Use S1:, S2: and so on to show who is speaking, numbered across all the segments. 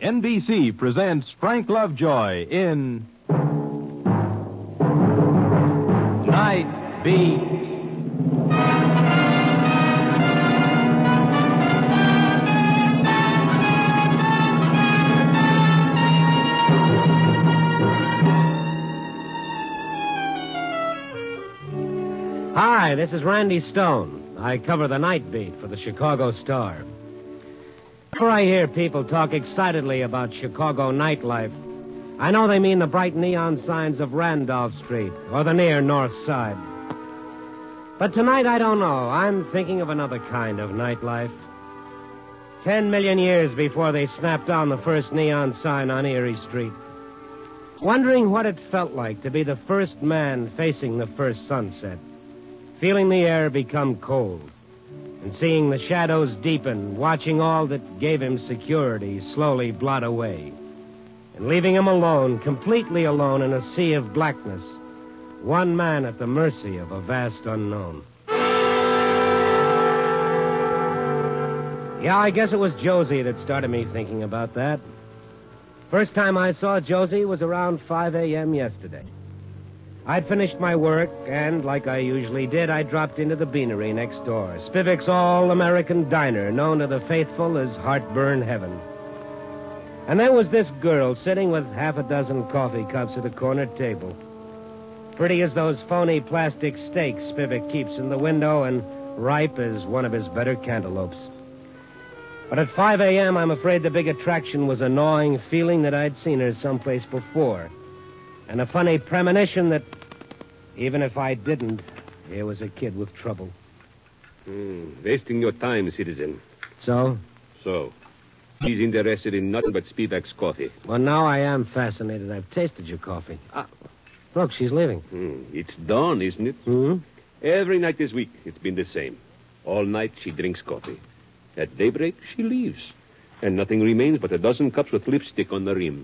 S1: NBC presents Frank Lovejoy in Night Beat.
S2: Hi, this is Randy Stone. I cover the Night Beat for the Chicago Star. Whenever I hear people talk excitedly about Chicago nightlife, I know they mean the bright neon signs of Randolph Street or the near North Side. But tonight, I don't know. I'm thinking of another kind of nightlife. 10 million years before they snapped down the first neon sign on Erie Street. Wondering what it felt like to be the first man facing the first sunset. Feeling the air become cold, and seeing the shadows deepen, watching all that gave him security slowly blot away, and leaving him alone, completely alone in a sea of blackness, one man at the mercy of a vast unknown. Yeah, I guess it was Josie that started me thinking about that. First time I saw Josie was around 5 a.m. yesterday. I'd finished my work, and like I usually did, I dropped into the beanery next door, Spivak's all-American diner, known to the faithful as Heartburn Heaven. And there was this girl sitting with half a dozen coffee cups at a corner table. Pretty as those phony plastic steaks Spivak keeps in the window, and ripe as one of his better cantaloupes. But at 5 a.m., I'm afraid the big attraction was a gnawing feeling that I'd seen her someplace before. And a funny premonition that, even if I didn't, here was a kid with trouble.
S3: Wasting your time, citizen.
S2: So?
S3: So. He's interested in nothing but Spivak's coffee.
S2: Well, now I am fascinated. I've tasted your coffee. Look, she's leaving.
S3: It's dawn, isn't it?
S2: Mm-hmm.
S3: Every night this week, it's been the same. All night, she drinks coffee. At daybreak, she leaves. And nothing remains but a dozen cups with lipstick on the rims.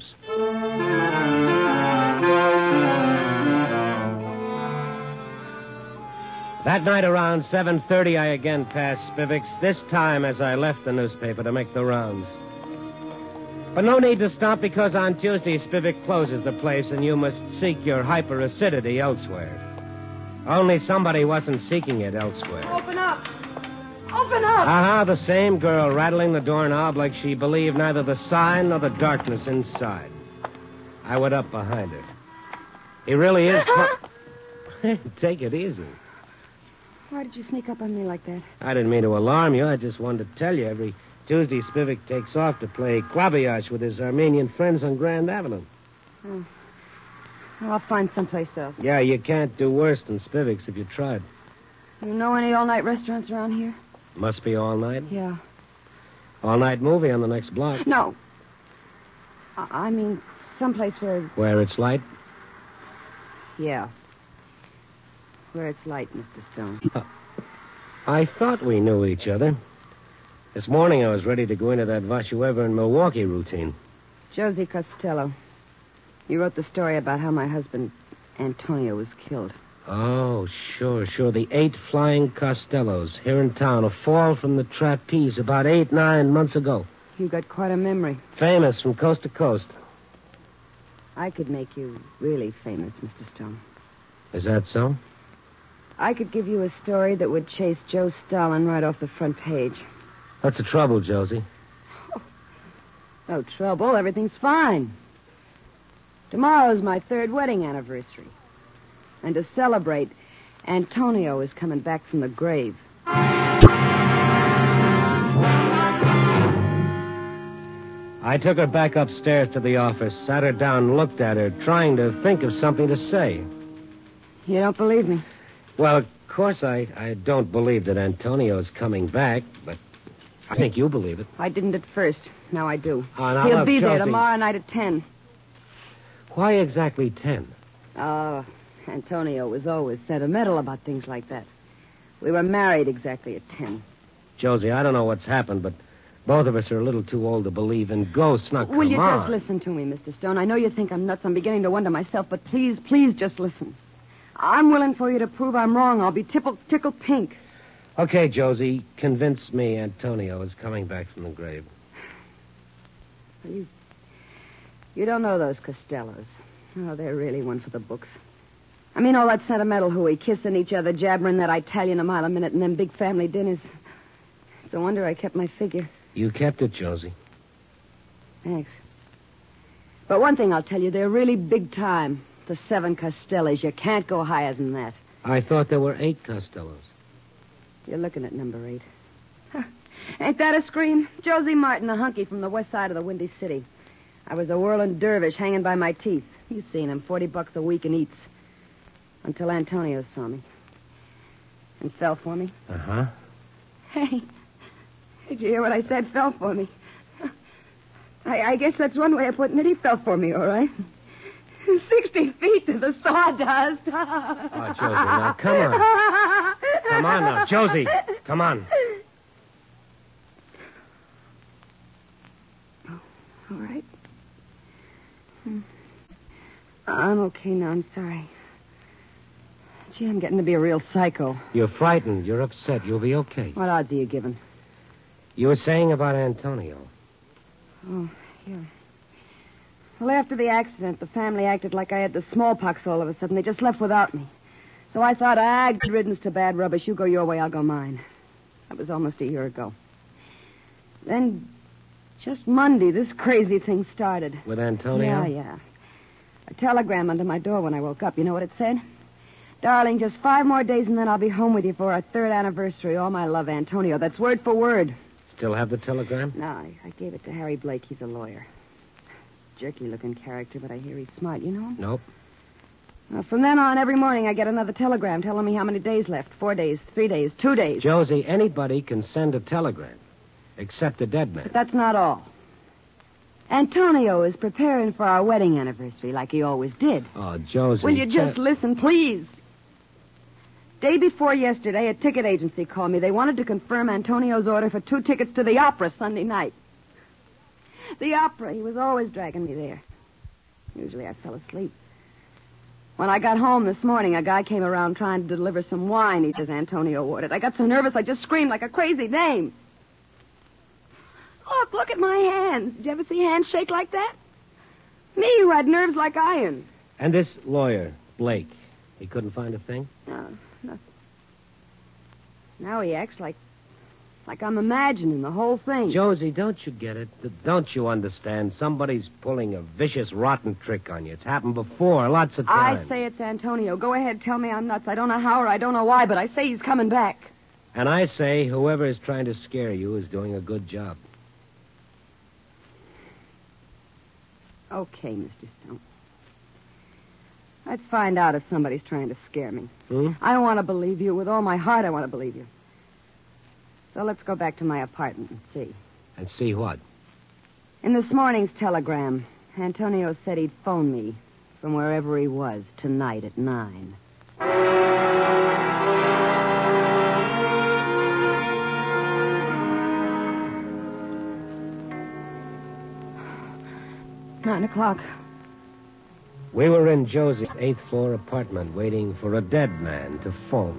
S2: That night around 7:30, I again passed Spivak's, this time as I left the newspaper to make the rounds. But no need to stop, because on Tuesday, Spivak closes the place and you must seek your hyperacidity elsewhere. Only somebody wasn't seeking it elsewhere.
S4: Open up! Open up!
S2: The same girl rattling the doorknob like she believed neither the sign nor the darkness inside. I went up behind her. He really is... Take it easy.
S4: Why did you sneak up on me like that?
S2: I didn't mean to alarm you. I just wanted to tell you every Tuesday Spivak takes off to play klabiash with his Armenian friends on Grand Avenue.
S4: Oh. I'll find someplace else.
S2: Yeah, you can't do worse than Spivak's if you tried.
S4: You know any all-night restaurants around here?
S2: Must be all night.
S4: Yeah.
S2: All-night movie on the next block.
S4: No. I mean, someplace where...
S2: Where it's light?
S4: Yeah. Where it's light, Mr. Stone.
S2: I thought we knew each other. This morning I was ready to go into that Vashueva in Milwaukee routine.
S4: Josie Costello. You wrote the story about how my husband, Antonio, was killed.
S2: Oh, sure. The 8 flying Costellos here in town. A fall from the trapeze about 8-9 months ago.
S4: You got quite a memory.
S2: Famous from coast to coast.
S4: I could make you really famous, Mr. Stone.
S2: Is that so?
S4: I could give you a story that would chase Joe Stalin right off the front page.
S2: What's the trouble, Josie?
S4: Oh, no trouble. Everything's fine. Tomorrow's my 3rd wedding anniversary. And to celebrate, Antonio is coming back from the grave.
S2: I took her back upstairs to the office, sat her down, looked at her, trying to think of something to say.
S4: You don't believe me?
S2: Well, of course, I don't believe that Antonio's coming back, but I think you believe it.
S4: I didn't at first. Now I do.
S2: Now,
S4: He'll be there
S2: Josie.
S4: tomorrow night at 10.
S2: Why exactly 10?
S4: Antonio was always sentimental about things like that. We were married exactly at 10.
S2: Josie, I don't know what's happened, but both of us are a little too old to believe in ghosts. Now, come on.
S4: Will you just listen to me, Mr. Stone? I know you think I'm nuts. I'm beginning to wonder myself, but please just listen. I'm willing for you to prove I'm wrong. I'll be tickled pink.
S2: Okay, Josie, convince me Antonio is coming back from the grave.
S4: You You don't know those Costellos. Oh, they're really one for the books. I mean, all that sentimental hooey, kissing each other, jabbering that Italian a mile a minute, and them big family dinners. It's a wonder I kept my figure.
S2: You kept it, Josie.
S4: Thanks. But one thing I'll tell you, they're really big time. The 7 Costellos. You can't go higher than that.
S2: I thought there were 8 Costellos.
S4: You're looking at number 8. Ain't that a scream? Josie Martin, a hunky from the west side of the Windy City. I was a whirling dervish hanging by my teeth. You've seen him, $40 a week and eats. Until Antonio saw me. And fell for me.
S2: Uh-huh.
S4: Hey, did you hear what I said? Fell for me. I guess that's one way of putting it. He fell for me, all right. 60 feet to the sawdust.
S2: Oh, Josie, now, come on. Come on now, Josie. Come on.
S4: Oh, all right. I'm okay now. I'm sorry. Gee, I'm getting to be a real psycho.
S2: You're frightened. You're upset. You'll be okay.
S4: What odds are you giving?
S2: You were saying about Antonio.
S4: Oh, yeah. Well, after the accident, the family acted like I had the smallpox all of a sudden. They just left without me. So I thought, good riddance to bad rubbish. You go your way, I'll go mine. That was almost a year ago. Then, just Monday, this crazy thing started.
S2: With Antonio?
S4: Yeah. A telegram under my door when I woke up. You know what it said? Darling, just 5 more days and then I'll be home with you for our 3rd anniversary. All my love, Antonio. That's word for word.
S2: Still have the telegram?
S4: No, I gave it to Harry Blake. He's a lawyer. Jerky-looking character, but I hear he's smart. You know him?
S2: Nope.
S4: Well, from then on, every morning I get another telegram telling me how many days left. 4 days, 3 days, 2 days.
S2: Josie, anybody can send a telegram, except a dead man.
S4: But that's not all. Antonio is preparing for our wedding anniversary like he always did.
S2: Oh, Josie.
S4: Will you just listen, please? Day before yesterday, a ticket agency called me. They wanted to confirm Antonio's order for 2 tickets to the opera Sunday night. The opera, he was always dragging me there. Usually I fell asleep. When I got home this morning, a guy came around trying to deliver some wine he says Antonio ordered. I got so nervous I just screamed like a crazy dame. Look at my hands. Did you ever see hands shake like that? Me, who had nerves like iron.
S2: And this lawyer, Blake, he couldn't find a thing?
S4: No, nothing. Now he acts like I'm imagining the whole thing.
S2: Josie, don't you get it? Don't you understand? Somebody's pulling a vicious, rotten trick on you. It's happened before, lots of times.
S4: I say it's Antonio. Go ahead, tell me I'm nuts. I don't know how or I don't know why, but I say he's coming back.
S2: And I say whoever is trying to scare you is doing a good job.
S4: Okay, Mr. Stone. Let's find out if somebody's trying to scare me. I want to believe you. With all my heart, I want to believe you. So let's go back to my apartment and see.
S2: And see what?
S4: In this morning's telegram, Antonio said he'd phone me from wherever he was tonight at 9. 9 o'clock.
S2: We were in Josie's 8th floor apartment waiting for a dead man to phone.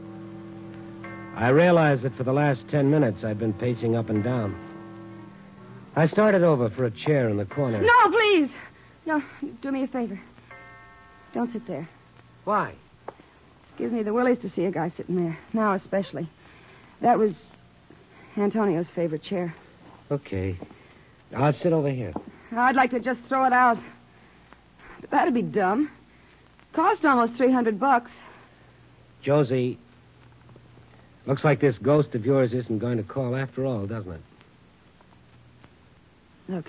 S2: I realized that for the last 10 minutes I'd been pacing up and down. I started over for a chair in the corner.
S4: No, please. No, do me a favor. Don't sit there.
S2: Why?
S4: Gives me the willies to see a guy sitting there. Now especially. That was Antonio's favorite chair.
S2: Okay. I'll sit over here.
S4: I'd like to just throw it out. But that'd be dumb. Cost almost $300.
S2: Josie, looks like this ghost of yours isn't going to call after all, doesn't it?
S4: Look,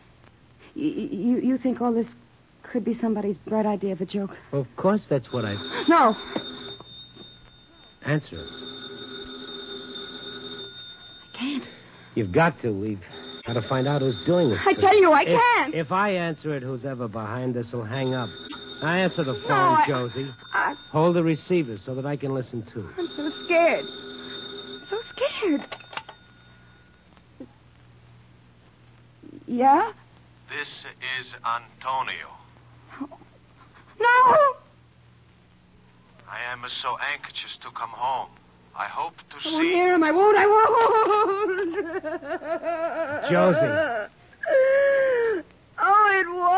S4: you think all this could be somebody's bright idea of a joke?
S2: Well, of course that's what I...
S4: No.
S2: Answer it.
S4: I can't.
S2: You've got to. We've got to find out who's doing this.
S4: I tell you, I can't.
S2: If I answer it, who's ever behind this will hang up. Now answer the phone, Josie. Hold the receiver so that I can listen too.
S4: I'm so scared. So scared. Yeah?
S5: This is Antonio.
S4: No!
S5: I am so anxious to come home. I hope to
S4: I won't
S5: see...
S4: hear him. I won't.
S2: Josie.
S4: Oh, it won't.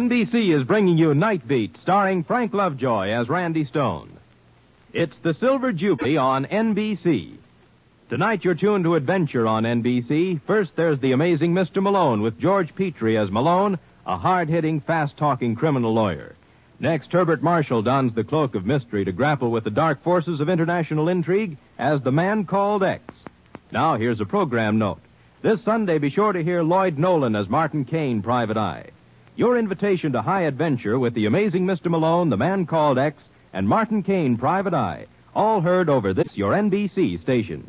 S1: NBC is bringing you Night Beat, starring Frank Lovejoy as Randy Stone. It's the Silver Jubilee on NBC. Tonight you're tuned to Adventure on NBC. First, there's The Amazing Mr. Malone with George Petrie as Malone, a hard-hitting, fast-talking criminal lawyer. Next, Herbert Marshall dons the cloak of mystery to grapple with the dark forces of international intrigue as The Man Called X. Now, here's a program note. This Sunday, be sure to hear Lloyd Nolan as Martin Kane, Private Eye. Your invitation to high adventure with The Amazing Mr. Malone, The Man Called X, and Martin Kane, Private Eye, all heard over this, your NBC station.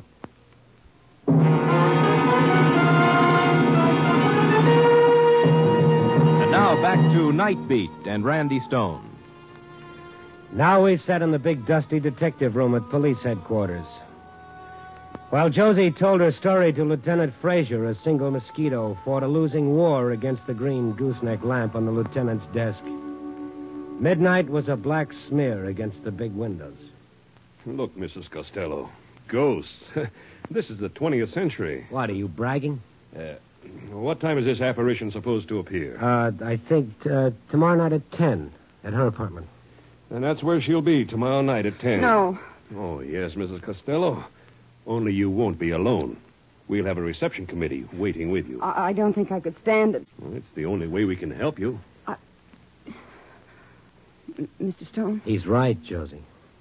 S1: And now back to Night Beat and Randy Stone.
S2: Now we sat in the big dusty detective room at police headquarters. While Josie told her story to Lieutenant Frazier, a single mosquito fought a losing war against the green gooseneck lamp on the lieutenant's desk. Midnight was a black smear against the big windows.
S3: Look, Mrs. Costello. Ghosts. This is the 20th century.
S2: What, are you bragging?
S3: What time is this apparition supposed to appear?
S2: I think tomorrow night at 10 at her apartment.
S3: And that's where she'll be tomorrow night at 10.
S4: No.
S3: Oh, yes, Mrs. Costello. Only you won't be alone. We'll have a reception committee waiting with you.
S4: I don't think I could stand it.
S3: Well, it's the only way we can help you.
S4: Mr. Stone?
S2: He's right, Josie.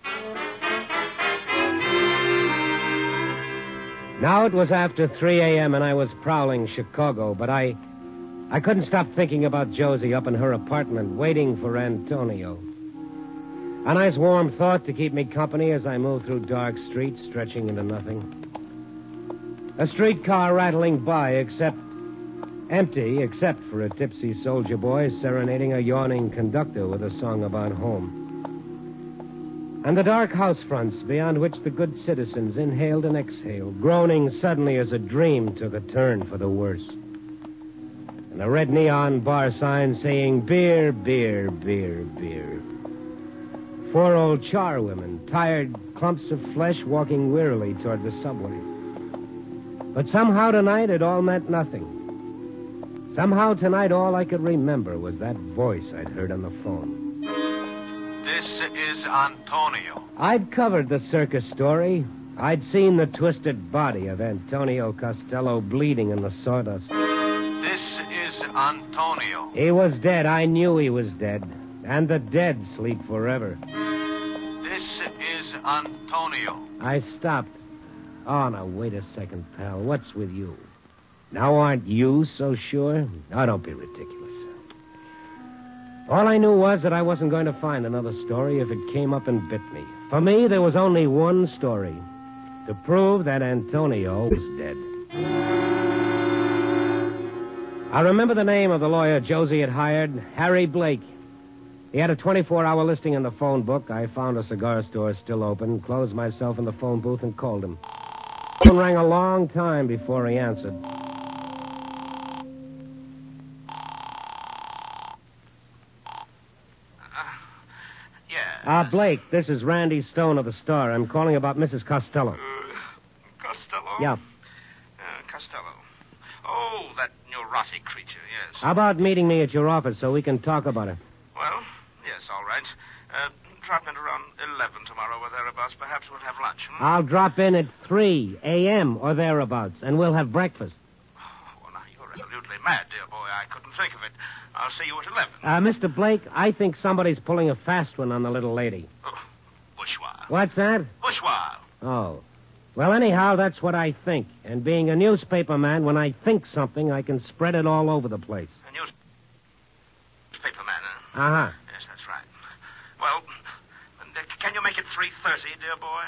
S2: Now it was after 3 a.m. and I was prowling Chicago, but I couldn't stop thinking about Josie up in her apartment, waiting for Antonio. A nice warm thought to keep me company as I moved through dark streets, stretching into nothing. A streetcar rattling by, empty, except for a tipsy soldier boy serenading a yawning conductor with a song about home. And the dark house fronts beyond which the good citizens inhaled and exhaled, groaning suddenly as a dream took a turn for the worse. And a red neon bar sign saying, beer, beer, beer, beer. 4 old charwomen, tired clumps of flesh walking wearily toward the subway. But somehow tonight it all meant nothing. Somehow tonight all I could remember was that voice I'd heard on the phone.
S5: This is Antonio.
S2: I'd covered the circus story. I'd seen the twisted body of Antonio Costello bleeding in the sawdust.
S5: This is Antonio.
S2: He was dead. I knew he was dead. And the dead sleep forever.
S5: This is Antonio.
S2: I stopped. Oh, now, wait a second, pal. What's with you? Now, aren't you so sure? Oh, don't be ridiculous. All I knew was that I wasn't going to find another story if it came up and bit me. For me, there was only one story. To prove that Antonio was dead. I remember the name of the lawyer Josie had hired, Harry Blake. He had a 24-hour listing in the phone book. I found a cigar store still open, closed myself in the phone booth, and called him. The phone rang a long time before he answered.
S5: Yeah.
S2: Blake, this is Randy Stone of the Star. I'm calling about Mrs. Costello.
S5: Costello?
S2: Yeah.
S5: Costello. Oh, that neurotic creature, yes.
S2: How about meeting me at your office so we can talk about her?
S5: Well, yes, all right. Drop in around 11 tomorrow or thereabouts. Perhaps we'll have lunch.
S2: I'll drop in at 3 a.m. or thereabouts, and we'll have breakfast.
S5: Well, now, you're absolutely mad, dear boy. I couldn't think of it. I'll see you at 11.
S2: Mr. Blake, I think somebody's pulling a fast one on the little lady.
S5: Oh, bourgeois.
S2: What's that?
S5: Bourgeois.
S2: Oh. Well, anyhow, that's what I think. And being a newspaper man, when I think something, I can spread it all over the place.
S5: A newspaper man, huh?
S2: Uh-huh.
S5: Yes, that's right. Well, can you make it 3:30, dear boy?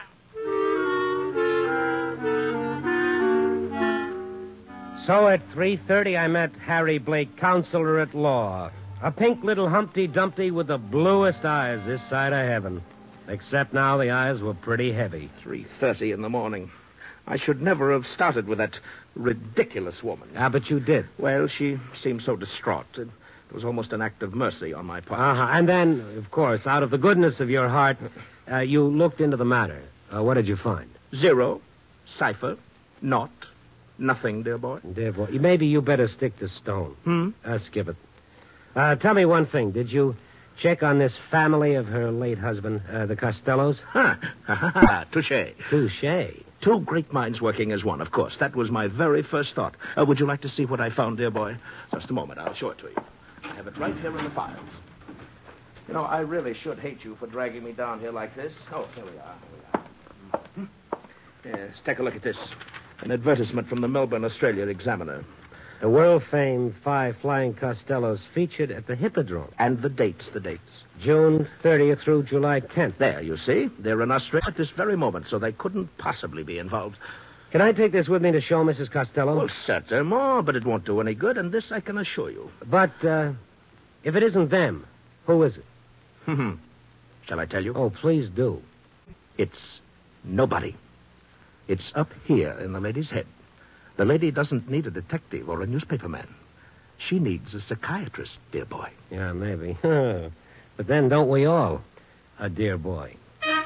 S2: So at 3:30, I met Harry Blake, counselor at law. A pink little Humpty Dumpty with the bluest eyes this side of heaven. Except now the eyes were pretty heavy.
S6: 3:30 in the morning. I should never have started with that ridiculous woman.
S2: But you did.
S6: Well, she seemed so distraught. It was almost an act of mercy on my part.
S2: Uh-huh. And then, of course, out of the goodness of your heart, you looked into the matter. What did you find?
S6: 0, cipher, naught, nothing, dear boy.
S2: Dear boy, maybe you better stick to Stone.
S6: Hmm?
S2: Skip it. Tell me one thing. Did you check on this family of her late husband, the Costellos?
S6: Touché.
S2: Touché.
S6: Two great minds working as one, of course. That was my very first thought. Would you like to see what I found, dear boy? Just a moment. I'll show it to you. I have it right here in the files. You know, I really should hate you for dragging me down here like this. Oh, here we are. Yes, take a look at this. An advertisement from the Melbourne Australia Examiner.
S2: The world-famed 5 Flying Costellos featured at the Hippodrome.
S6: And the dates.
S2: June 30th through July 10th.
S6: There, you see. They're in Australia at this very moment, so they couldn't possibly be involved.
S2: Can I take this with me to show Mrs. Costello?
S6: Well, certainement, but it won't do any good, and this I can assure you.
S2: But, if it isn't them, who is it?
S6: Shall I tell you?
S2: Oh, please do.
S6: It's nobody. It's up here in the lady's head. The lady doesn't need a detective or a newspaperman. She needs a psychiatrist, dear boy.
S2: Yeah, maybe. But then don't we all, a dear boy?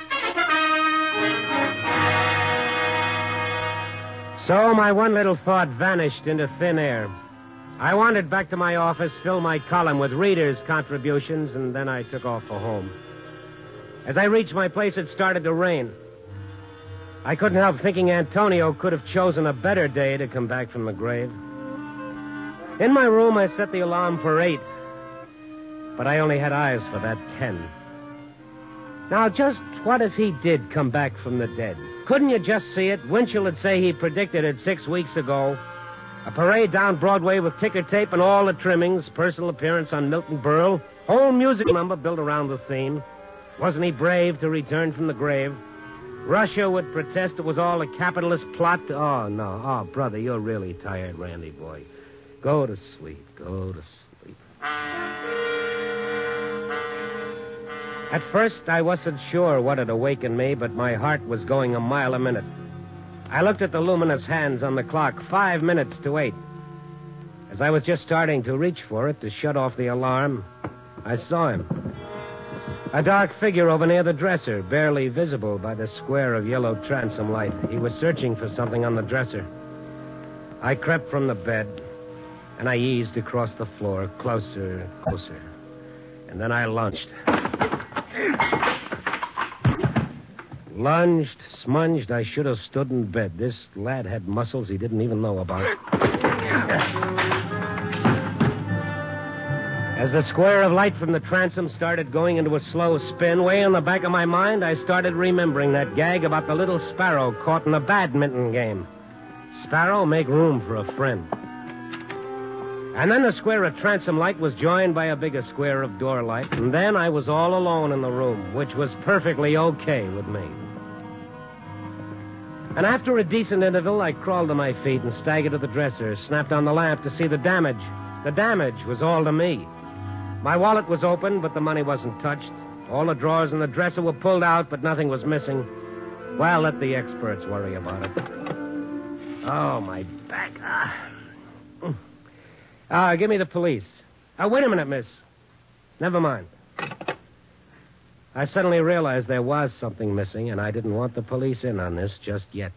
S2: So my one little thought vanished into thin air. I wandered back to my office, filled my column with readers' contributions, and then I took off for home. As I reached my place, it started to rain. I couldn't help thinking Antonio could have chosen a better day to come back from the grave. In my room, I set the alarm for 8. But I only had eyes for that 10. Now, just what if he did come back from the dead? Couldn't you just see it? Winchell would say he predicted it 6 weeks ago. A parade down Broadway with ticker tape and all the trimmings, personal appearance on Milton Berle, whole music number built around the theme. Wasn't he brave to return from the grave? Russia would protest it was all a capitalist plot. Oh, no. Oh, brother, you're really tired, Randy boy. Go to sleep. Go to sleep. At first, I wasn't sure what had awakened me, but my heart was going a mile a minute. I looked at the luminous hands on the clock, 5 minutes to 8. As I was just starting to reach for it to shut off the alarm, I saw him. A dark figure over near the dresser, barely visible by the square of yellow transom light. He was searching for something on the dresser. I crept from the bed, and I eased across the floor, closer, closer. And then I lunged. Lunged, smunged, I should have stood in bed. This lad had muscles he didn't even know about. As the square of light from the transom started going into a slow spin, way in the back of my mind, I started remembering that gag about the little sparrow caught in a badminton game. Sparrow, make room for a friend. And then the square of transom light was joined by a bigger square of door light, and then I was all alone in the room, which was perfectly okay with me. And after a decent interval, I crawled to my feet and staggered to the dresser, snapped on the lamp to see the damage. The damage was all to me. My wallet was open, but the money wasn't touched. All the drawers in the dresser were pulled out, but nothing was missing. Well, let the experts worry about it. Oh, my back. Give me the police. Wait a minute, miss. Never mind. I suddenly realized there was something missing, and I didn't want the police in on this just yet.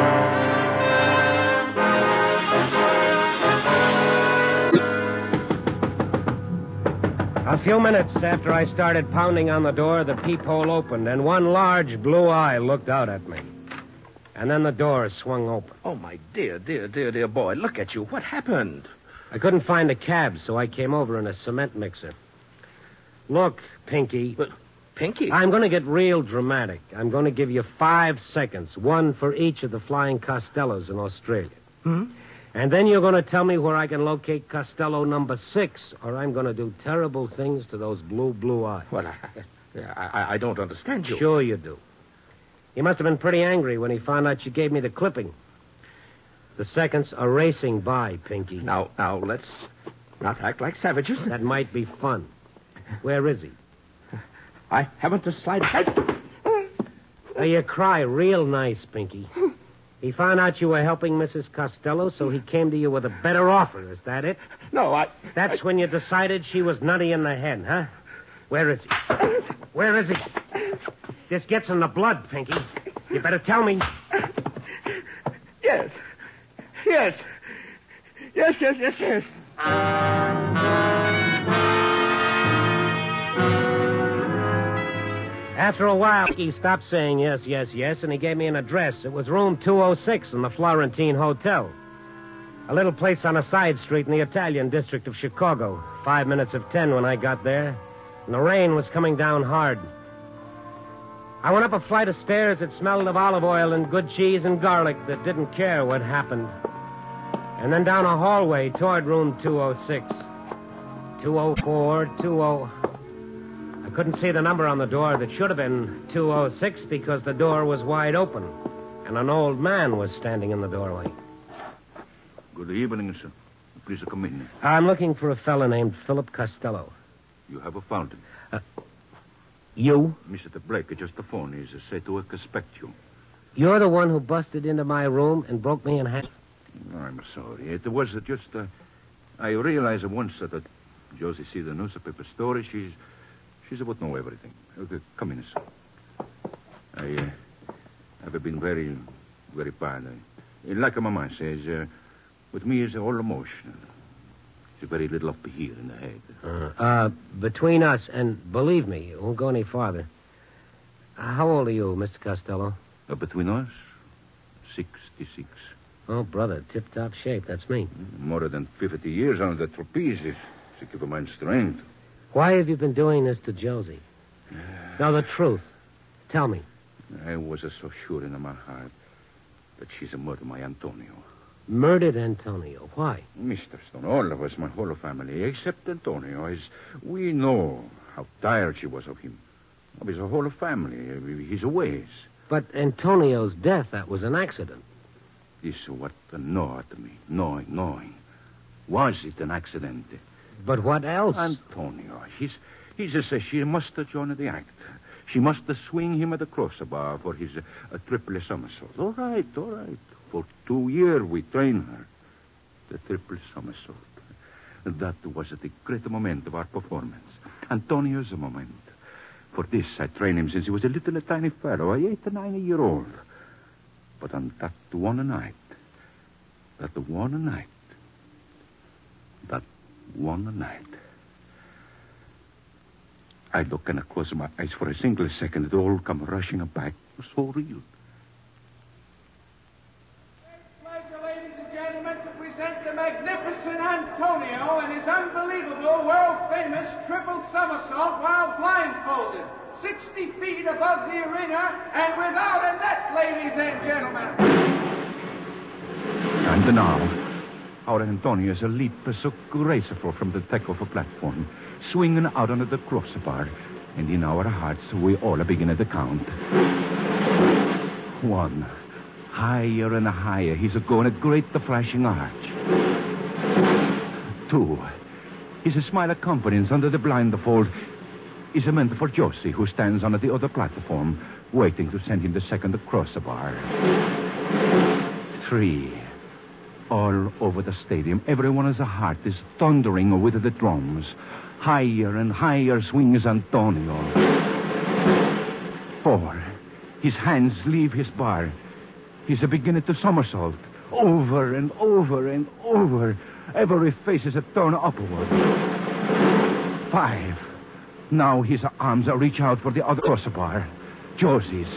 S2: A few minutes after I started pounding on the door, the peephole opened, and one large blue eye looked out at me. And then the door swung open.
S6: Oh, my dear boy, look at you. What happened?
S2: I couldn't find a cab, so I came over in a cement mixer. Look, Pinky.
S6: But, Pinky?
S2: I'm going to get real dramatic. I'm going to give you 5 seconds, one for each of the Flying Costellos in Australia. And then you're going to tell me where I can locate Costello number 6, or I'm going to do terrible things to those blue eyes.
S6: Well, I don't understand you.
S2: Sure you do. He must have been pretty angry when he found out you gave me the clipping. The seconds are racing by, Pinky.
S6: Now, let's not act like savages.
S2: That might be fun. Where is he?
S6: I haven't the slightest...
S2: You cry real nice, Pinky. He found out you were helping Mrs. Costello, so he came to you with a better offer. Is that it?
S6: No,
S2: That's when you decided she was nutty in the head, huh? Where is he? Where is he? This gets in the blood, Pinky. You better tell me.
S6: Yes. Yes.
S2: After a while, he stopped saying yes, yes, yes, and he gave me an address. It was room 206 in the Florentine Hotel. A little place on a side street in the Italian district of Chicago. 5 minutes of 10 when I got there, and the rain was coming down hard. I went up a flight of stairs that smelled of olive oil and good cheese and garlic that didn't care what happened. And then down a hallway toward room 206. 204, 20... I couldn't see the number on the door that should have been 206 because the door was wide open, and an old man was standing in the doorway.
S7: Good evening, sir. Please come in.
S2: I'm looking for a fella named Philip Costello.
S7: You have found him.
S2: You?
S7: Mr. Blake, just the phone is said to expect you.
S2: You're the one who busted into my room and broke me in half?
S7: I'm sorry. It was just... I realized once that Josie see the newspaper story. She's about to know everything. Okay, come in, sir. I have been very, very bad. Like Mama says, with me it's all emotional. It's very little up here in the head.
S2: Between us, and believe me, it won't go any farther. How old are you, Mr. Costello?
S7: Between us, 66.
S2: Oh, brother, tip-top shape. That's me.
S7: More than 50 years on the trapeze to keep my strength.
S2: Why have you been doing this to Josie? Now, the truth. Tell me.
S7: I was so sure in my heart that she's murdered my Antonio.
S2: Murdered Antonio? Why?
S7: Mr. Stone, all of us, my whole family, except Antonio, we know how tired she was of him. Of his whole family, his ways.
S2: But Antonio's death, that was an accident.
S7: This is what gnawed me, gnawing. Was it an accident?
S2: But what else?
S7: Antonio, he says she must join the act. She must swing him at the crossbar for his triple somersault. All right. For 2 years we trained her. The triple somersault. That was the great moment of our performance. Antonio's moment. For this, I trained him since he was a little tiny fellow, 8 or 9 years old. But on that one night, I look and I close my eyes for a single second. It all come rushing back. It was so real.
S8: Pleasure, ladies and gentlemen, to present the magnificent Antonio and his unbelievable, world-famous triple somersault while blindfolded. 60 feet above the arena and without a net, ladies and gentlemen.
S7: And now, our Antonio is a leap so graceful from the deck of a platform, swinging out under the crossbar, and in our hearts we all begin to count. 1. Higher and higher, he's going a great flashing arch. 2. His smile of confidence under the blindfold is meant for Josie, who stands on the other platform, waiting to send him the second crossbar. 3. All over the stadium, everyone's heart is thundering with the drums. Higher and higher swings Antonio. 4. His hands leave his bar. He's beginning to somersault. Over and over and over. Every face is turned upward. 5. Now his arms reach out for the other crossbar. Josie's. 6.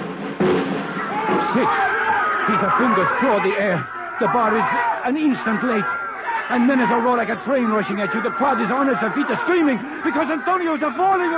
S7: His fingers claw the air. The bar is an instant late. And then as a roar like a train rushing at you, the crowd is on its feet screaming because Antonio's falling.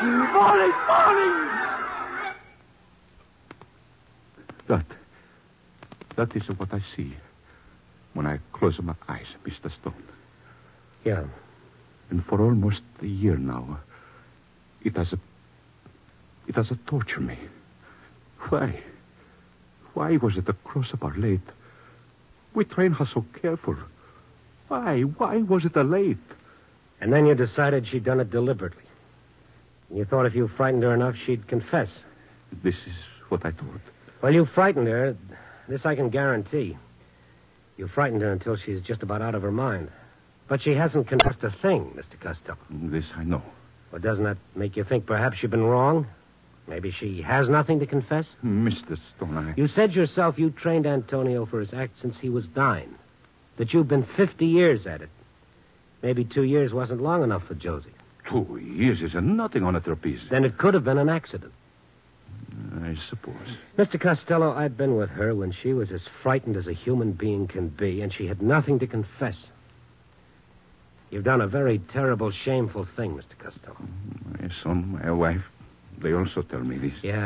S7: That is what I see when I close my eyes, Mr. Stone.
S2: Yeah.
S7: And for almost a year now, it has tortured me. Why? Why was it the crossbar late? We trained her so careful. Why was it late?
S2: And then you decided she'd done it deliberately. And you thought if you frightened her enough, she'd confess.
S7: This is what I thought.
S2: Well, you frightened her. This I can guarantee. You frightened her until she's just about out of her mind. But she hasn't confessed a thing, Mr. Costello.
S7: This I know.
S2: Well, doesn't that make you think perhaps you've been wrong? Maybe she has nothing to confess?
S7: Mr. Stone,
S2: You said yourself you trained Antonio for his act since he was 9. That you've been 50 years at it. Maybe 2 years wasn't long enough for Josie.
S7: 2 years is nothing on a trapeze.
S2: Then it could have been an accident.
S7: I suppose.
S2: Mr. Costello, I'd been with her when she was as frightened as a human being can be, and she had nothing to confess. You've done a very terrible, shameful thing, Mr. Costello.
S7: My son, my wife, they also tell me this.
S2: Yeah.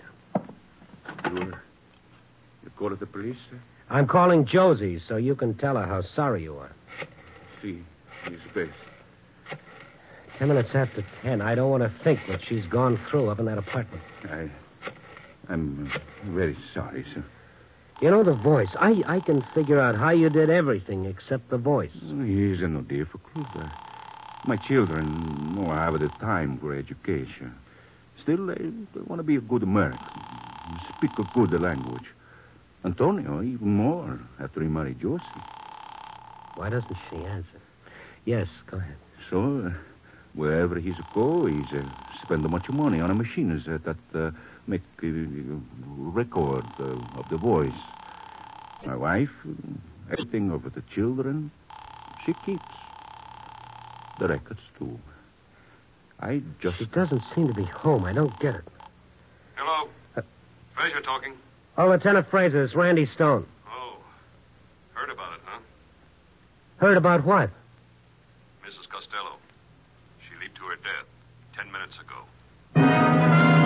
S7: You call the police, sir?
S2: I'm calling Josie so you can tell her how sorry you are.
S7: See, he's best.
S2: 10 minutes after 10. I don't want to think what she's gone through up in that apartment.
S7: I'm very sorry, sir.
S2: You know the voice. I can figure out how you did everything except the voice.
S7: It isn't no difficult. My children have the time for education. Still, they want to be a good American. Speak a good language. Antonio, even more, after he married Josie.
S2: Why doesn't she answer? Yes, go ahead.
S7: So, wherever he's go, he's spend much money on a machines that make record of the voice. My wife, everything of the children, she keeps. The records, too.
S2: She doesn't seem to be home. I don't get it.
S5: Hello. Fraser talking.
S2: Oh, Lieutenant Fraser, it's Randy Stone.
S5: Oh. Heard about it, huh?
S2: Heard about what?
S5: Mrs. Costello. She leaped to her death 10 minutes ago.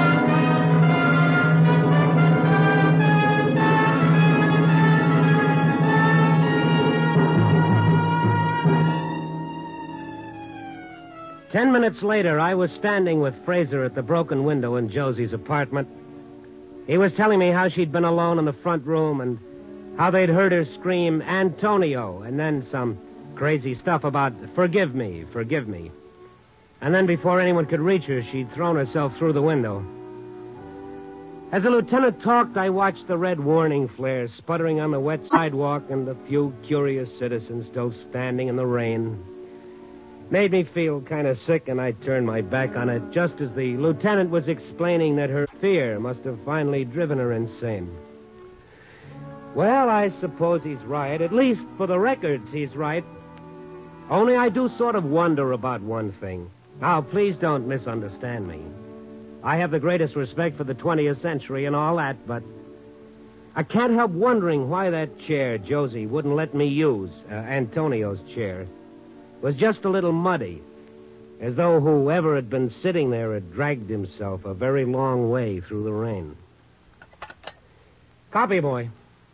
S2: Ten minutes later, I was standing with Fraser at the broken window in Josie's apartment. He was telling me how she'd been alone in the front room and how they'd heard her scream, Antonio, and then some crazy stuff about, forgive me. And then before anyone could reach her, she'd thrown herself through the window. As the lieutenant talked, I watched the red warning flares sputtering on the wet sidewalk and the few curious citizens still standing in the rain. Made me feel kind of sick, and I turned my back on it just as the lieutenant was explaining that her fear must have finally driven her insane. Well, I suppose he's right. At least for the records, he's right. Only I do sort of wonder about one thing. Now, please don't misunderstand me. I have the greatest respect for the 20th century and all that, but I can't help wondering why that chair Josie wouldn't let me use, Antonio's chair, was just a little muddy, as though whoever had been sitting there had dragged himself a very long way through the rain. Copy, boy.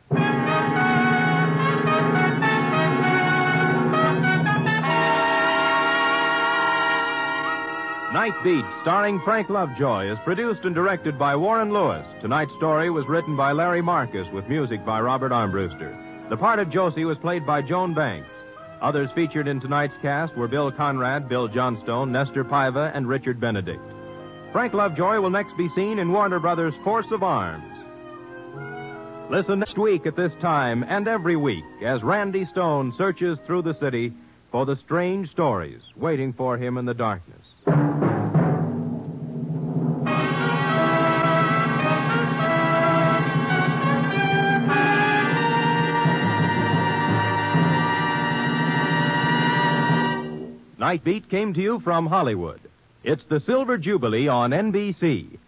S1: Night Beat, starring Frank Lovejoy, is produced and directed by Warren Lewis. Tonight's story was written by Larry Marcus with music by Robert Armbruster. The part of Josie was played by Joan Banks. Others featured in tonight's cast were Bill Conrad, Bill Johnstone, Nestor Paiva, and Richard Benedict. Frank Lovejoy will next be seen in Warner Brothers' Force of Arms. Listen next week at this time and every week as Randy Stone searches through the city for the strange stories waiting for him in the darkness. Night Beat came to you from Hollywood. It's the Silver Jubilee on NBC.